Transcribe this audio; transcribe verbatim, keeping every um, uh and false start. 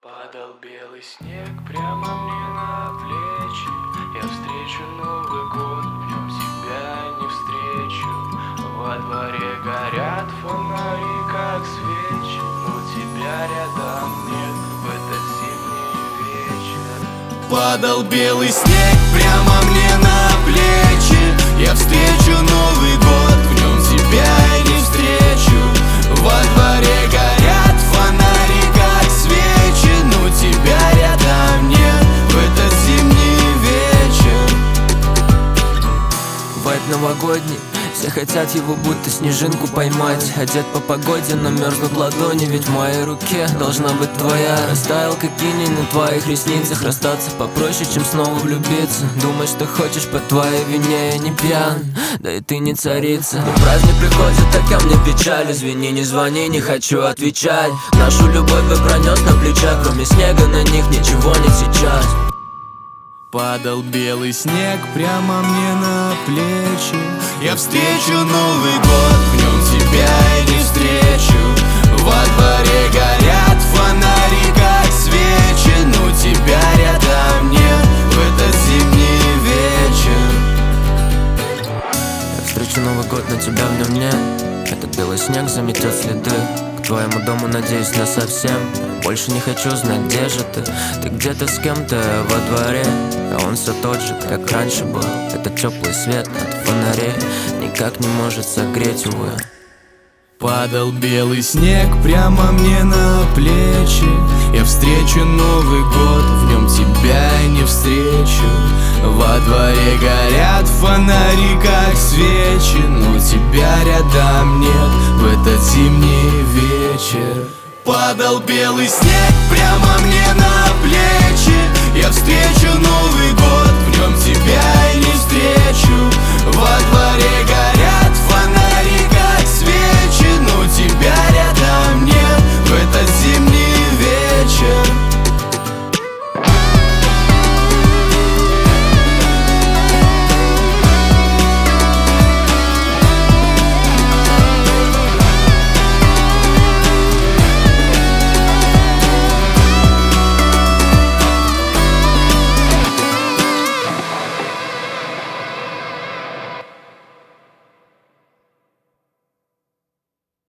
Падал белый снег прямо мне на плечи. Я встречу Новый год, в нем тебя не встречу. Во дворе горят фонари, как свечи, но тебя рядом нет в этот зимний вечер. Падал белый снег прямо мне на плечи. Я встречу Новый год, в нем тебя не встречу. Во дворе горят фонари, как свечи, но тебя рядом нет в этот зимний вечер. Вайб новогодний, все хотят его будто снежинку поймать. Одет по погоде, но мерзнут ладони, ведь в моей руке должна быть твоя. Растаял как иней на твоих ресницах. Расстаться попроще, чем снова влюбиться. Думать, что хочешь, по твоей вине я не пьян, да и ты не царица. Но праздник приходит, так ко мне печаль. Извини, не звони, не хочу отвечать. Нашу любовь бы пронес на плечах, кроме снега на них ничего нет сейчас. Падал белый снег прямо мне на плечи. Я встречу Новый год, в нем тебя и не встречу. Во дворе горят фонари, как свечи, но тебя рядом нет в этот зимний вечер. Я встречу Новый год, но тебя в нем нет. Этот белый снег заметет следы. К твоему дому, надеюсь, насовсем. Больше не хочу знать, где же ты. Ты где-то с кем-то во дворе, а он все тот же, как раньше был. Этот теплый свет от фонарей никак не может согреть, увы. Падал белый снег прямо мне на плечи. Я встречу Новый год, в нем тебя и не встречу. Во дворе горят фонари, как свечи, но тебя рядом нет в этот зимний вечер. Падал белый снег прямо мне на плечи. Я встречу Новый год, в нем тебя и не встречу. Во дворе горят